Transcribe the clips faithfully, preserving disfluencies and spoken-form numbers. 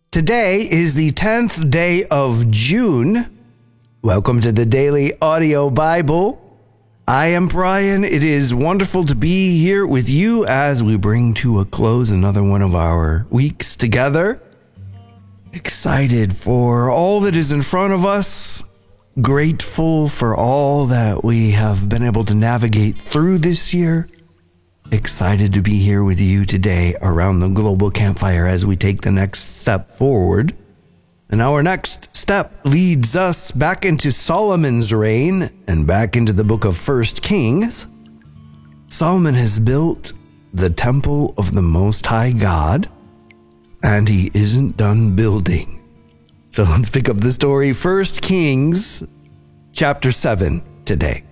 Today is the tenth day of June. Welcome to the Daily Audio Bible. I am Brian. It is wonderful to be here with you as we bring to a close another one of our weeks together. Excited for all that is in front of us. Grateful for all that we have been able to navigate through this year. Excited to be here with you today around the global campfire as we take the next step forward. And our next step leads us back into Solomon's reign and back into the book of First Kings. Solomon has built the temple of the Most High God, and he isn't done building. So let's pick up the story, First Kings chapter seven today.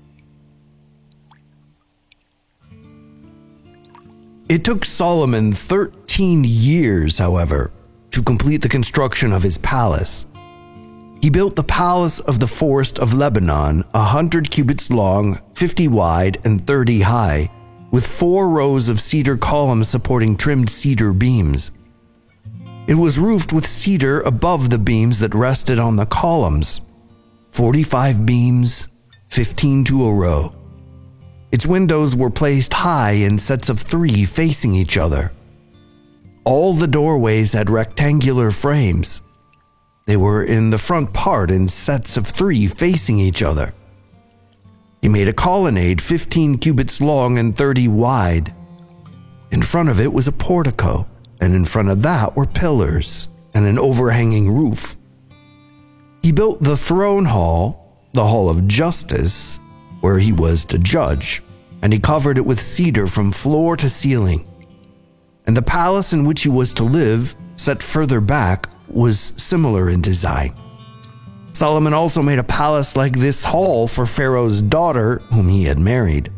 It took Solomon thirteen years, however, to complete the construction of his palace. He built the palace of the forest of Lebanon, a hundred cubits long, fifty wide, and thirty high, with four rows of cedar columns supporting trimmed cedar beams. It was roofed with cedar above the beams that rested on the columns, forty-five beams, fifteen to a row. Its windows were placed high in sets of three facing each other. All the doorways had rectangular frames. They were in the front part in sets of three facing each other. He made a colonnade fifteen cubits long and thirty wide. In front of it was a portico, and in front of that were pillars and an overhanging roof. He built the throne hall, the hall of justice, where he was to judge, and he covered it with cedar from floor to ceiling. And the palace in which he was to live, set further back, was similar in design. Solomon also made a palace like this hall for Pharaoh's daughter, whom he had married.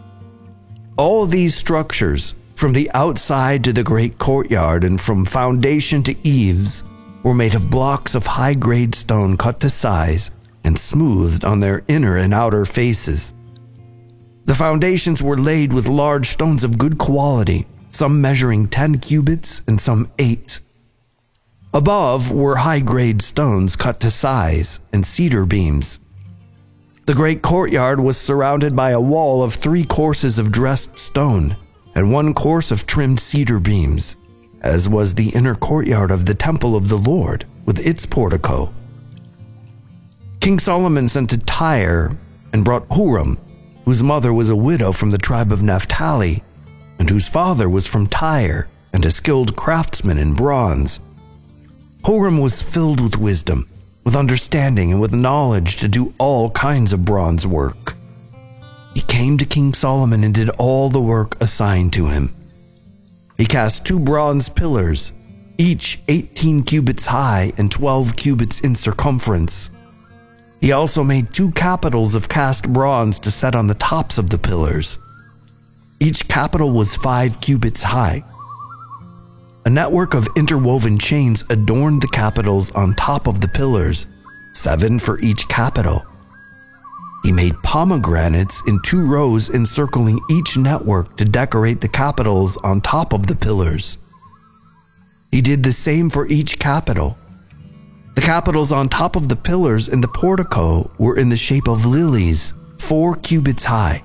All these structures, from the outside to the great courtyard and from foundation to eaves, were made of blocks of high-grade stone cut to size and smoothed on their inner and outer faces. The foundations were laid with large stones of good quality, some measuring ten cubits and some eight. Above were high-grade stones cut to size and cedar beams. The great courtyard was surrounded by a wall of three courses of dressed stone and one course of trimmed cedar beams, as was the inner courtyard of the temple of the Lord with its portico. King Solomon sent to Tyre and brought Huram, whose mother was a widow from the tribe of Naphtali, and whose father was from Tyre and a skilled craftsman in bronze. Huram was filled with wisdom, with understanding, and with knowledge to do all kinds of bronze work. He came to King Solomon and did all the work assigned to him. He cast two bronze pillars, each eighteen cubits high and twelve cubits in circumference. He also made two capitals of cast bronze to set on the tops of the pillars. Each capital was five cubits high. A network of interwoven chains adorned the capitals on top of the pillars, seven for each capital. He made pomegranates in two rows encircling each network to decorate the capitals on top of the pillars. He did the same for each capital. The capitals on top of the pillars in the portico were in the shape of lilies, four cubits high.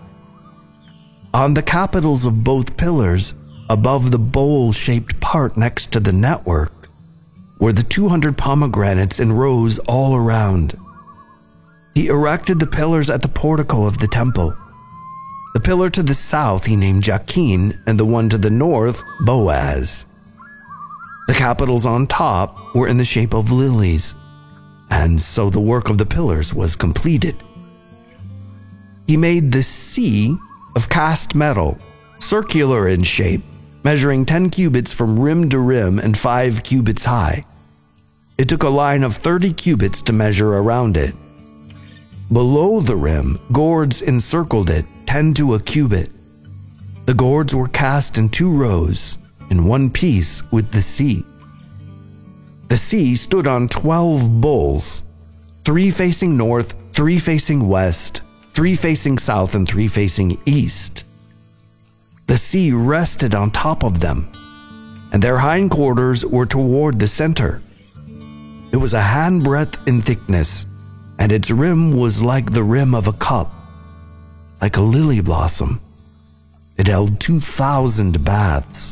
On the capitals of both pillars, above the bowl-shaped part next to the network, were the two hundred pomegranates in rows all around. He erected the pillars at the portico of the temple. The pillar to the south he named Jachin, and the one to the north, Boaz. The capitals on top were in the shape of lilies, and so the work of the pillars was completed. He made the sea of cast metal, circular in shape, measuring ten cubits from rim to rim and five cubits high. It took a line of thirty cubits to measure around it. Below the rim, gourds encircled it, ten to a cubit. The gourds were cast in two rows, in one piece with the sea. The sea stood on twelve bowls, three facing north, three facing west, three facing south, and three facing east. The sea rested on top of them. and their hindquarters were toward the center. It was a handbreadth in thickness, and its rim was like the rim of a cup, like a lily blossom. It held two thousand baths.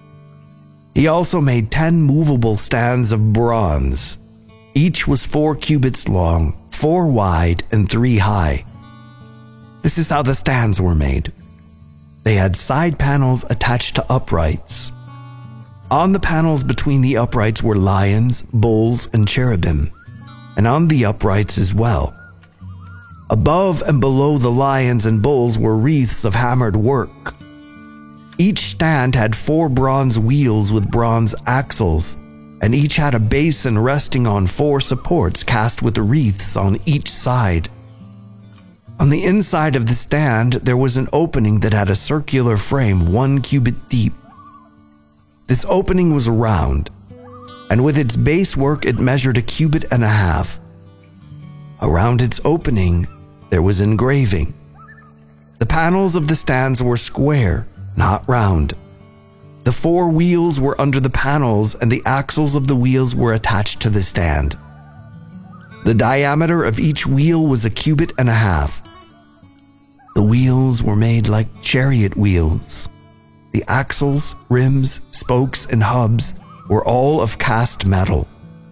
He also made ten movable stands of bronze. Each was four cubits long, four wide, and three high. This is how the stands were made. They had side panels attached to uprights. On the panels between the uprights were lions, bulls, and cherubim, and on the uprights as well. Above and below the lions and bulls were wreaths of hammered work. Each stand had four bronze wheels with bronze axles, and each had a basin resting on four supports cast with wreaths on each side. On the inside of the stand, there was an opening that had a circular frame one cubit deep. This opening was round, and with its base work it measured a cubit and a half. Around its opening, there was engraving. The panels of the stands were square, not round. The four wheels were under the panels, and the axles of the wheels were attached to the stand. The diameter of each wheel was a cubit and a half. The wheels were made like chariot wheels. The axles, rims, spokes, and hubs were all of cast metal.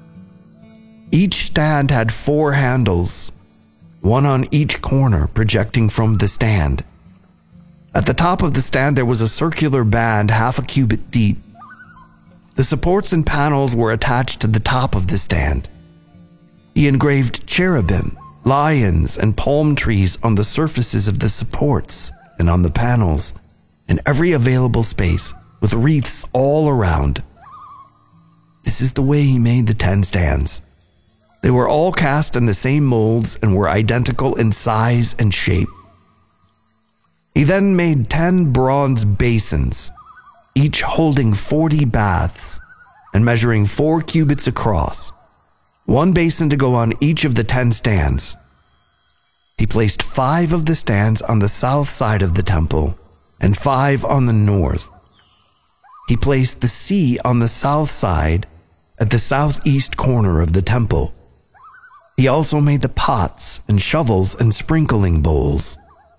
Each stand had four handles, one on each corner projecting from the stand. At the top of the stand there was a circular band half a cubit deep. The supports and panels were attached to the top of the stand. He engraved cherubim, lions, and palm trees on the surfaces of the supports and on the panels, in every available space, with wreaths all around. This is the way he made the ten stands. They were all cast in the same molds and were identical in size and shape. He then made ten bronze basins, each holding forty baths and measuring four cubits across, one basin to go on each of the ten stands. He placed five of the stands on the south side of the temple and five on the north. He placed the sea on the south side at the southeast corner of the temple. He also made the pots and shovels and sprinkling bowls.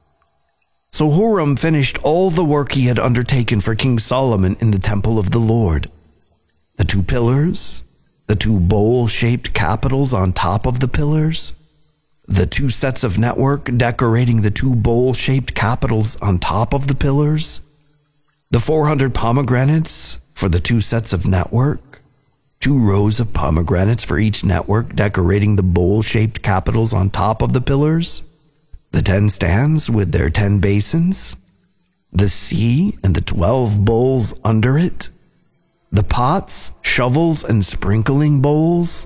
So Huram finished all the work he had undertaken for King Solomon in the temple of the Lord. The two pillars, the two bowl-shaped capitals on top of the pillars, the two sets of network decorating the two bowl-shaped capitals on top of the pillars, the four hundred pomegranates for the two sets of network, two rows of pomegranates for each network decorating the bowl-shaped capitals on top of the pillars, the ten stands with their ten basins, the sea and the twelve bowls under it, the pots, shovels, and sprinkling bowls.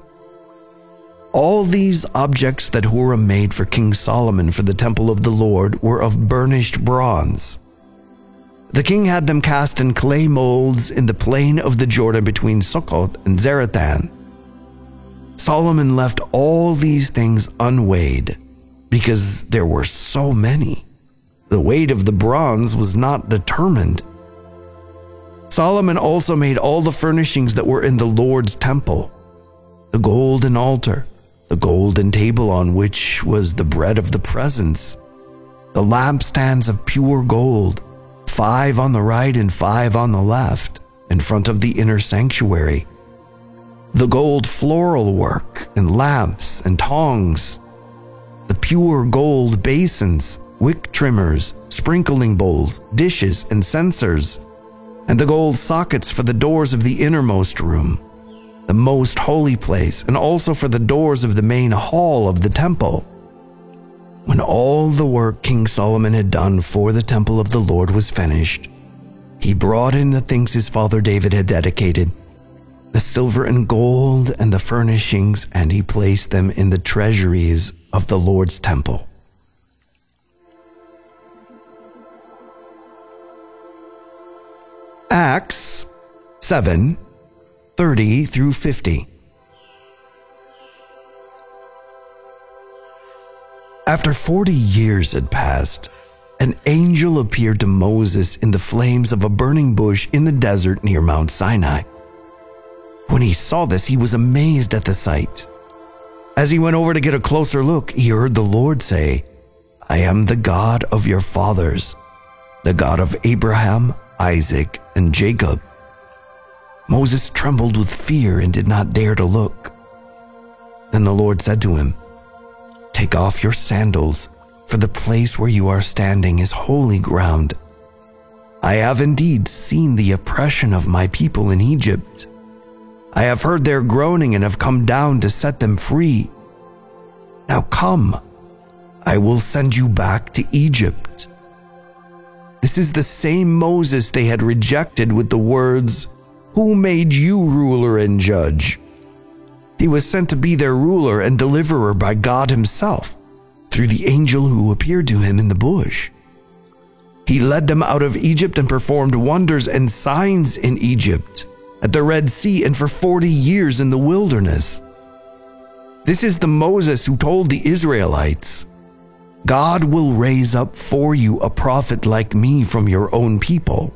All these objects that Huram made for King Solomon for the temple of the Lord were of burnished bronze. The king had them cast in clay molds in the plain of the Jordan between Sukkot and Zarethan. Solomon left all these things unweighed, because there were so many. The weight of the bronze was not determined. Solomon also made all the furnishings that were in the Lord's temple: the golden altar, the golden table on which was the bread of the presence, the lampstands of pure gold, five on the right and five on the left, in front of the inner sanctuary, the gold floral work and lamps and tongs, the pure gold basins, wick trimmers, sprinkling bowls, dishes, and censers, and the gold sockets for the doors of the innermost room, the most holy place, and also for the doors of the main hall of the temple. When all the work King Solomon had done for the temple of the Lord was finished, he brought in the things his father David had dedicated, the silver and gold and the furnishings, and he placed them in the treasuries of the Lord's temple. Acts seven, thirty through fifty. After forty years had passed, an angel appeared to Moses in the flames of a burning bush in the desert near Mount Sinai. When he saw this, he was amazed at the sight. As he went over to get a closer look, he heard the Lord say, "I am the God of your fathers, the God of Abraham, Isaac, and Jacob." Moses trembled with fear and did not dare to look. Then the Lord said to him, "Take off your sandals, for the place where you are standing is holy ground. I have indeed seen the oppression of my people in Egypt. I have heard their groaning and have come down to set them free. Now come, I will send you back to Egypt." This is the same Moses they had rejected with the words, "Who made you ruler and judge?" He was sent to be their ruler and deliverer by God himself, through the angel who appeared to him in the bush. He led them out of Egypt and performed wonders and signs in Egypt, at the Red Sea, and for forty years in the wilderness. This is the Moses who told the Israelites, "God will raise up for you a prophet like me from your own people."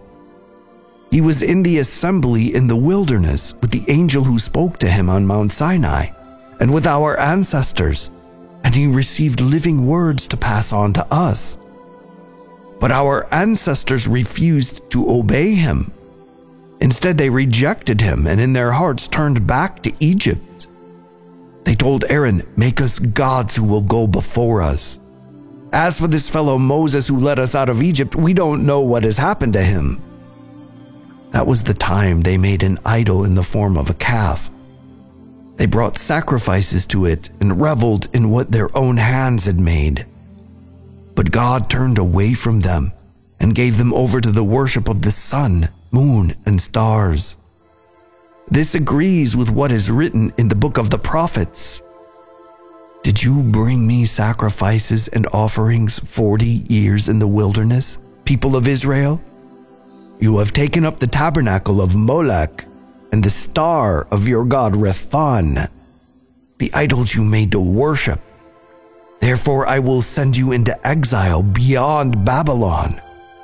He was in the assembly in the wilderness with the angel who spoke to him on Mount Sinai and with our ancestors, and he received living words to pass on to us. But our ancestors refused to obey him. Instead, they rejected him and in their hearts turned back to Egypt. They told Aaron, "Make us gods who will go before us. As for this fellow Moses who led us out of Egypt, we don't know what has happened to him." That was the time they made an idol in the form of a calf. They brought sacrifices to it and reveled in what their own hands had made. But God turned away from them and gave them over to the worship of the sun, moon, and stars. This agrees with what is written in the book of the prophets. "Did you bring me sacrifices and offerings forty years in the wilderness, people of Israel? You have taken up the tabernacle of Molech and the star of your god Rephan, the idols you made to worship. Therefore I will send you into exile beyond Babylon."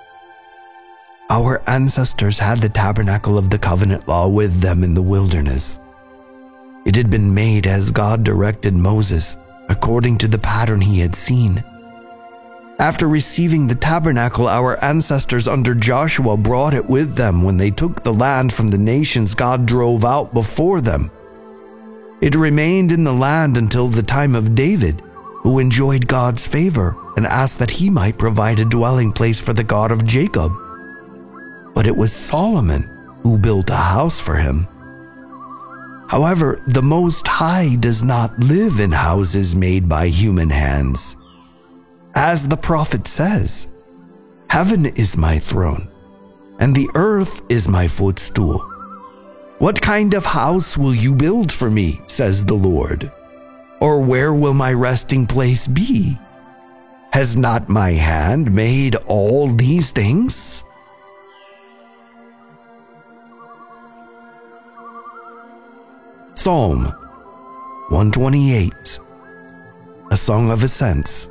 Our ancestors had the tabernacle of the covenant law with them in the wilderness. It had been made as God directed Moses, according to the pattern he had seen. After receiving the tabernacle, our ancestors under Joshua brought it with them when they took the land from the nations God drove out before them. It remained in the land until the time of David, who enjoyed God's favor and asked that he might provide a dwelling place for the God of Jacob. But it was Solomon who built a house for him. However, the Most High does not live in houses made by human hands. As the prophet says, "Heaven is my throne, and the earth is my footstool. What kind of house will you build for me, says the Lord? Or where will my resting place be? Has not my hand made all these things?" Psalm one twenty-eight, a Song of Ascents.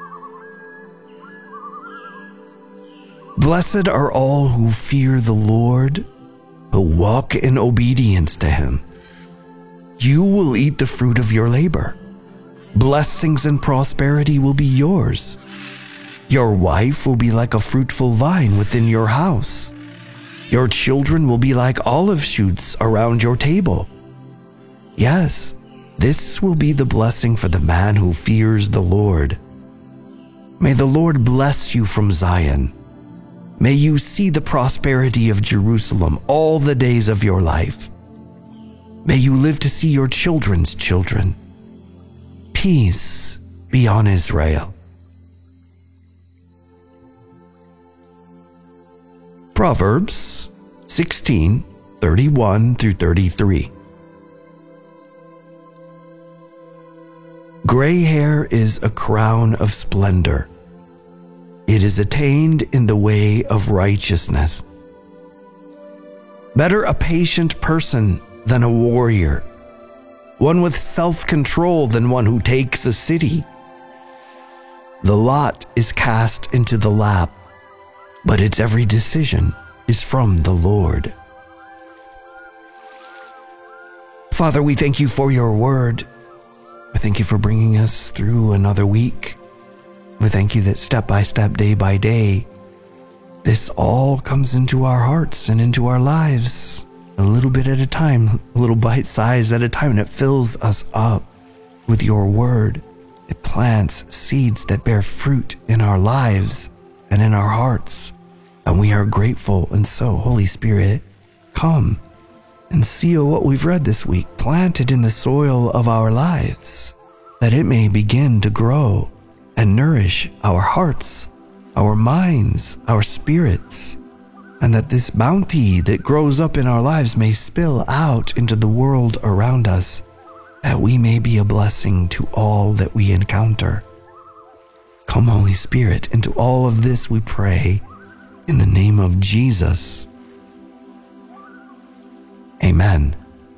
Blessed are all who fear the Lord, who walk in obedience to him. You will eat the fruit of your labor. Blessings and prosperity will be yours. Your wife will be like a fruitful vine within your house. Your children will be like olive shoots around your table. Yes, this will be the blessing for the man who fears the Lord. May the Lord bless you from Zion. May you see the prosperity of Jerusalem all the days of your life. May you live to see your children's children. Peace be on Israel. Proverbs sixteen, thirty-one through thirty-three. Gray hair is a crown of splendor. It is attained in the way of righteousness. Better a patient person than a warrior, one with self-control than one who takes a city. The lot is cast into the lap, but its every decision is from the Lord. Father, we thank you for your word. We thank you for bringing us through another week. We thank you that step by step, day by day, this all comes into our hearts and into our lives a little bit at a time, a little bite size at a time, and it fills us up with your word. It plants seeds that bear fruit in our lives and in our hearts, and we are grateful. And so, Holy Spirit, come and seal what we've read this week, plant it in the soil of our lives, that it may begin to grow and nourish our hearts, our minds, our spirits, and that this bounty that grows up in our lives may spill out into the world around us, that we may be a blessing to all that we encounter. Come, Holy Spirit, into all of this we pray in the name of Jesus. Amen.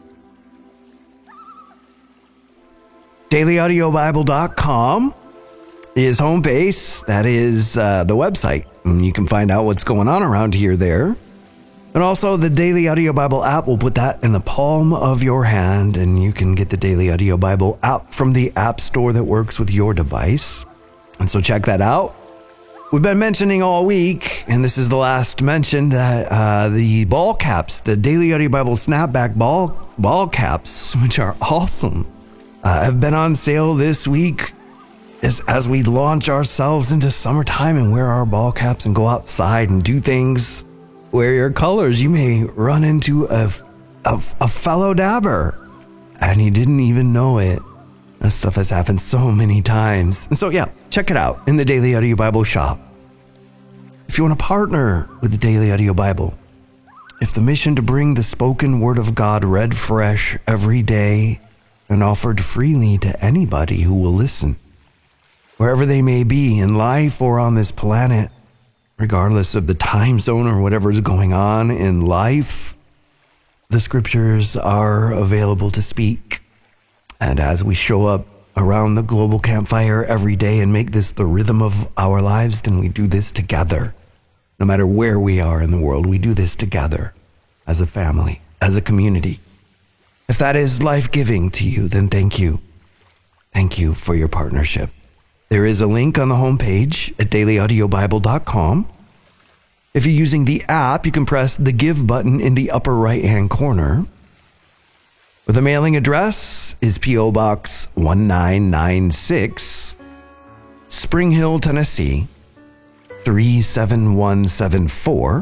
daily audio bible dot com is home base. That is uh, the website. And you can find out what's going on around here there. And also the Daily Audio Bible app, we'll put that in the palm of your hand, and you can get the Daily Audio Bible app from the app store that works with your device. And so check that out. We've been mentioning all week, and this is the last mention, that uh, the ball caps, the Daily Audio Bible snapback ball ball caps, which are awesome, uh, have been on sale this week as, as we launch ourselves into summertime and wear our ball caps and go outside and do things. Wear your colors. You may run into a, a, a fellow dabber and you didn't even know it. That stuff has happened so many times. And so, yeah, check it out in the Daily Audio Bible shop. If you want to partner with the Daily Audio Bible, if the mission to bring the spoken word of God read fresh every day and offered freely to anybody who will listen, wherever they may be in life or on this planet, regardless of the time zone or whatever is going on in life, the scriptures are available to speak. And as we show up around the global campfire every day and make this the rhythm of our lives, then we do this together. No matter where we are in the world, we do this together as a family, as a community. If that is life-giving to you, then thank you. Thank you for your partnership. There is a link on the homepage at daily audio bible dot com. If you're using the app, you can press the Give button in the upper right-hand corner. The mailing address is P O Box one nine nine six, Spring Hill, Tennessee, three seven one seven four.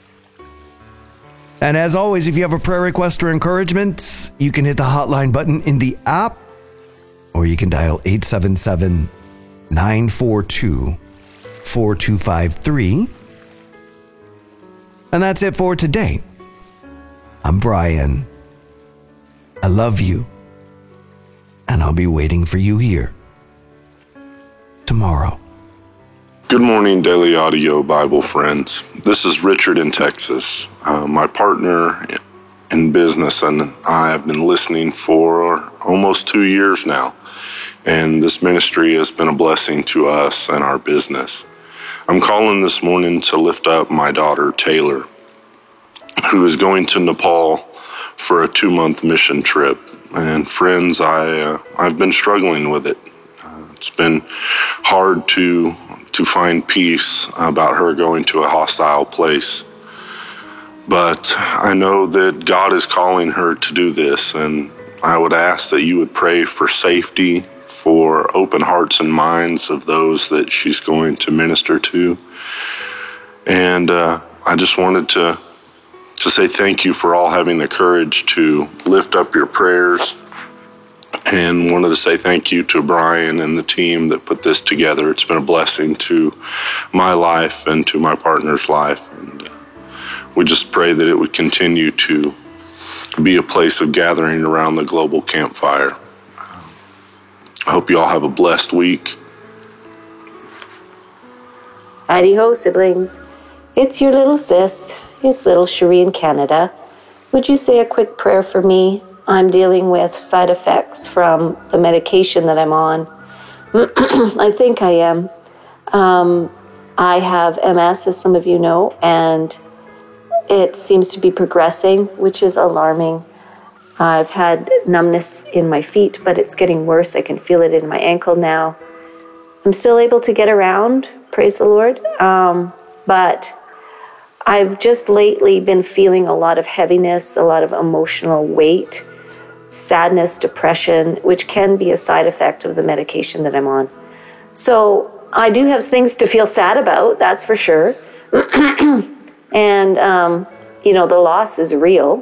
And as always, if you have a prayer request or encouragement, you can hit the hotline button in the app, or you can dial eight seven seven, nine four two, four two five three. And that's it for today. I'm Brian. I love you. And I'll be waiting for you here tomorrow. Good morning, Daily Audio Bible friends. This is Richard in Texas. Uh, my partner in business and I have been listening for almost two years now. And this ministry has been a blessing to us and our business. I'm calling this morning to lift up my daughter, Taylor, who is going to Nepal for a two-month mission trip. And friends, I, uh, I've been struggling with it. Uh, it's been hard to, to find peace about her going to a hostile place. But I know that God is calling her to do this, and I would ask that you would pray for safety, for open hearts and minds of those that she's going to minister to. And uh, I just wanted to to say thank you for all having the courage to lift up your prayers, and wanted to say thank you to Brian and the team that put this together. It's been a blessing to my life and to my partner's life. And uh, we just pray that it would continue to be a place of gathering around the global campfire. I hope you all have a blessed week. Howdy ho, siblings. It's your little sis. It's little Cherie in Canada. Would you say a quick prayer for me? I'm dealing with side effects from the medication that I'm on. I think I am. Um, I have M S, as some of you know, and it seems to be progressing, which is alarming. I've had numbness in my feet, but it's getting worse. I can feel it in my ankle now. I'm still able to get around, praise the Lord, um, but I've just lately been feeling a lot of heaviness, a lot of emotional weight, sadness, depression, which can be a side effect of the medication that I'm on. So I do have things to feel sad about, that's for sure. And, um, you know, the loss is real.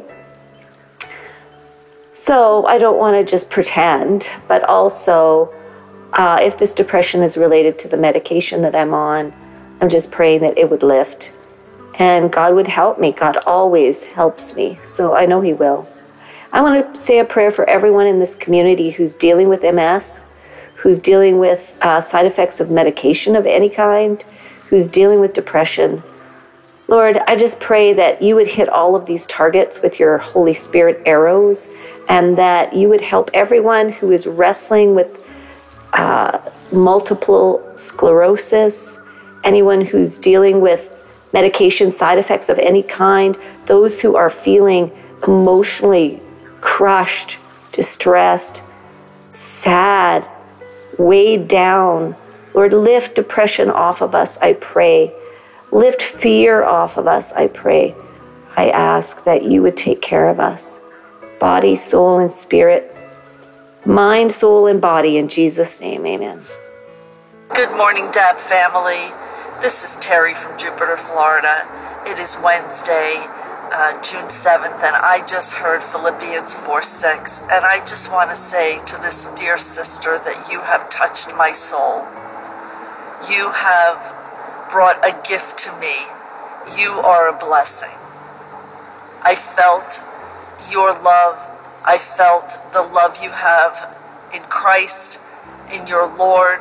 So I don't want to just pretend, but also uh, if this depression is related to the medication that I'm on, I'm just praying that it would lift. And God would help me. God always helps me, so I know He will. I want to say a prayer for everyone in this community who's dealing with M S, who's dealing with uh, side effects of medication of any kind, who's dealing with depression. Lord, I just pray that you would hit all of these targets with your Holy Spirit arrows, and that you would help everyone who is wrestling with uh, multiple sclerosis, anyone who's dealing with medication side effects of any kind, those who are feeling emotionally crushed, distressed, sad, weighed down. Lord, lift depression off of us, I pray. Lift fear off of us, I pray. I ask that you would take care of us, body, soul, and spirit, mind, soul, and body, in Jesus' name, amen. Good morning, Dab family. This is Terry from Jupiter, Florida. It is Wednesday, uh, June seventh, and I just heard Philippians four six, and I just want to say to this dear sister that you have touched my soul. You have brought a gift to me. You are a blessing. I felt your love. I felt the love you have in Christ, in your Lord.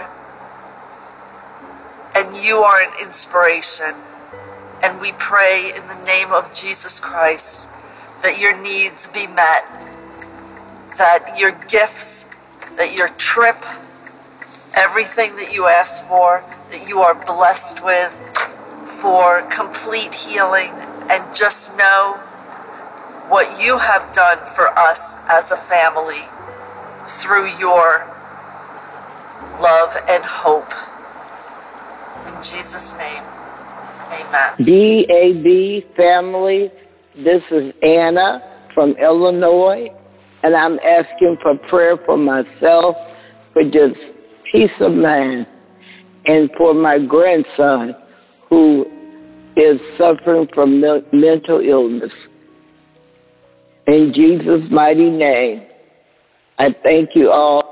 And you are an inspiration. And we pray in the name of Jesus Christ that your needs be met, that your gifts, that your trip, everything that you ask for, that you are blessed with, for complete healing. And just know what you have done for us as a family through your love and hope. In Jesus' name, amen. D A B family, this is Anna from Illinois, and I'm asking for prayer for myself, for just peace of mind, and for my grandson who is suffering from mental illness. In Jesus' mighty name, I thank you all.